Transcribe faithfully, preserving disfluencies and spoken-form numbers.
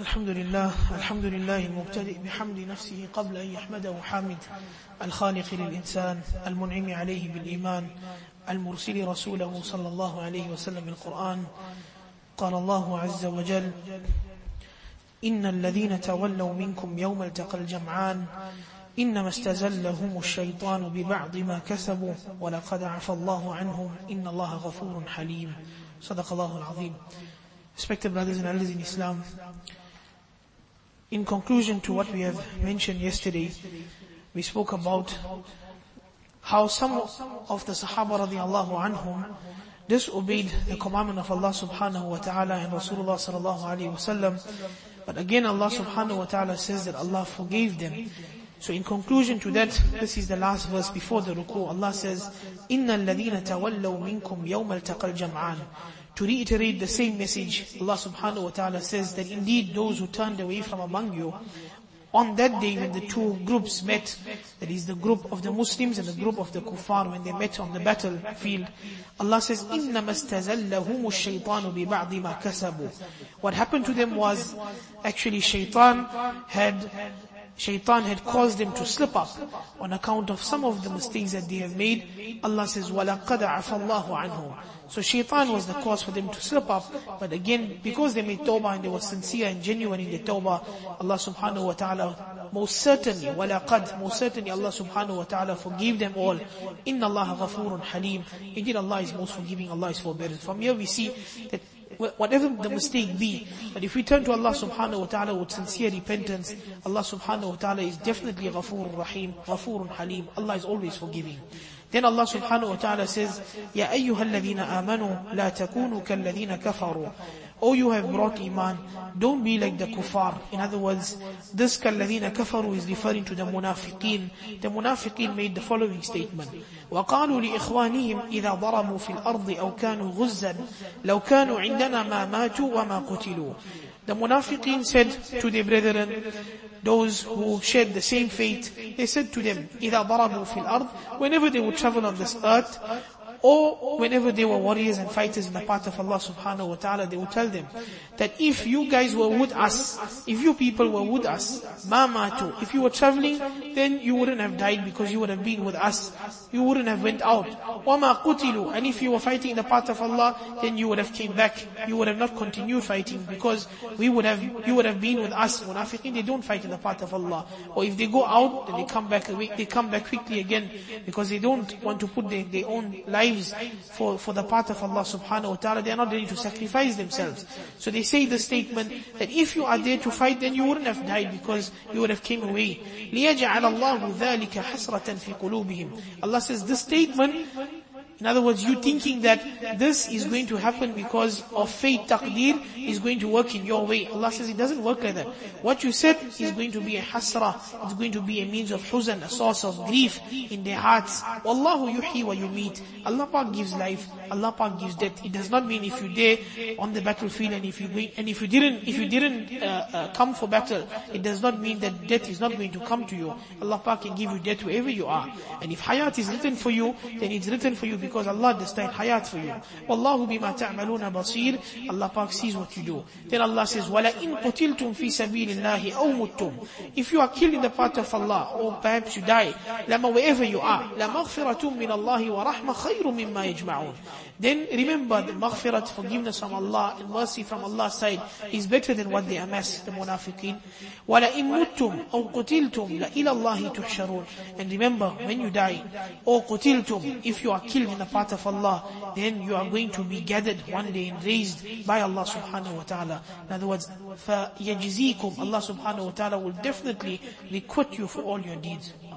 الحمد لله الحمد لله المبتدئ بحمد نفسه قبل أن يحمده حامد الخالق للإنسان المنعم عليه بالإيمان المرسل رسوله صلى الله عليه وسلم القرآن. قال الله عز وجل: إن الذين تولوا منكم يوم التقى الجمعان إنما استزلهم الشيطان ببعض ما كسبوا ولقد عفى الله عنهم إن الله غفور حليم. صدق الله العظيم. Respected brothers and elders in Islam, in conclusion to what we have mentioned yesterday, we spoke about how some of the Sahaba radiallahu anhum disobeyed the commandment of Allah subhanahu wa ta'ala and Rasulullah sallallahu alayhi wa sallam. But again Allah subhanahu wa ta'ala says that Allah forgave them. So in conclusion to that, this is the last verse before the ruku. Allah says, إِنَّ الَّذِينَ تَوَلَّوْا مِنْكُمْ يَوْمَ الْتَقَى الْجَمْعَانِ. To reiterate the same message, Allah subhanahu wa ta'ala says that indeed those who turned away from among you, on that day when the two groups met, that is the group of the Muslims and the group of the kuffar, when they met on the battlefield, Allah says, إِنَّمَا اسْتَزَلَّهُمُ الشَّيْطَانُ بِبَعْضِ مَا كَسَبُوا. What happened to them was, actually shaitan had Shaitan had caused them to slip up on account of some of the mistakes that they have made. Allah says, وَلَقَدْ عَفَى اللَّهُ عَنْهُمْ. So shaitan was the cause for them to slip up. But again, because they made tawbah and they were sincere and genuine in the tawbah, Allah subhanahu wa ta'ala most certainly, وَلَقَدْ, most certainly Allah subhanahu wa ta'ala forgave them all. إِنَّ اللَّهَ غَفُورٌ حَلِيمٌ. Indeed Allah is most forgiving, Allah is forbearing. From here we see that whatever the mistake be, but if we turn to Allah subhanahu wa ta'ala with sincere repentance, Allah subhanahu wa ta'ala is definitely Ghafurur Rahim, Ghafurun Halim. Allah is always forgiving. Then Allah subhanahu wa ta'ala says, Ya ayyuhal ladhina amanu, la takunu kal ladhina kafaru. Oh, you have brought iman, don't be like the kuffar. In other words, this kal ladhina kafaru is referring to the munafiqeen. The munafiqeen made the following statement: وَقَالُوا لِإِخْوَانِهِمْ إِذَا ضَرَبُوا فِي الْأَرْضِ أَوْ كَانُوا غُزًّا لَوْ كَانُوا عِنْدَنَا مَا مَاتُوا وَمَا قُتِلُوا. The munafiqeen said to their brethren, those who shared the same fate, they said to them, إِذَا ضَرَبُوا فِي الْأَرْضِ, whenever they would travel on this earth, or whenever they were warriors and fighters in the path of Allah subhanahu wa ta'ala, they would tell them that if you guys were with us, if you people were with us, ma matu, if you were traveling, then you wouldn't have died because you would have been with us. You wouldn't have went out. Wa ma qutilu, and if you were fighting in the path of Allah, then you would have came back. You would have not continued fighting because we would have, you would have been with us. Munafiqeen, they don't fight in the path of Allah. Or if they go out, then they come back, they come back quickly again because they don't want to put their, their own lives for, for the path of Allah subhanahu wa ta'ala. They are not ready to sacrifice themselves. So they say the statement that if you are there to fight, then you wouldn't have died because you would have came away. لِيَجْعَلَ اللَّهُ ذَلِكَ حَسْرَةً فِي قُلُوبِهِمْ. Allah says this statement, in other words, you thinking that this is going to happen because of fate, taqdeer, is going to work in your way. Allah says it doesn't work like that. What you said is going to be a hasra, it's going to be a means of huzn, a source of grief in their hearts. Wallahu yuhyi wa yumeet. Allah Pak gives life, Allah Pak gives death. It does not mean if you're there on the battlefield and if you going, and if you didn't, if you didn't uh, uh, come for battle, it does not mean that death is not going to come to you. Allah Pak can give you death wherever you are. And if hayat is written for you, then it's written for you because Allah destined hayat for you. Wallahu bima ta'maluna basir. Allah Pak sees what you do. Then Allah says, وَلَا إِن قُتِلْتُمْ فِي سَبِيلِ اللَّهِ أَوْ مُتُّمْ. If you are killed in the path of Allah, or perhaps you die, lama wherever you are, لَمَغْفِرَةٌ مِّنَ اللَّهِ وَرَحْمَةٌ خَيْرٌ مِّمَّا يَجْمَعُونَ. Then remember the maghfirat, forgiveness from Allah and mercy from Allah's side is better than what they amass, the munafiqeen. وَلَئِن مُتُّمْ أَوْ قُتِلْتُمْ لَإِلَى اللَّهِ تُحْشَرُونَ. And remember, when you die, or قُتِلْتُمْ, if you are killed in the path of Allah, then you are going to be gathered one day and raised by Allah subhanahu wa ta'ala. In other words, فَيَجْزِيكُمْ, Allah subhanahu wa ta'ala will definitely requite you for all your deeds.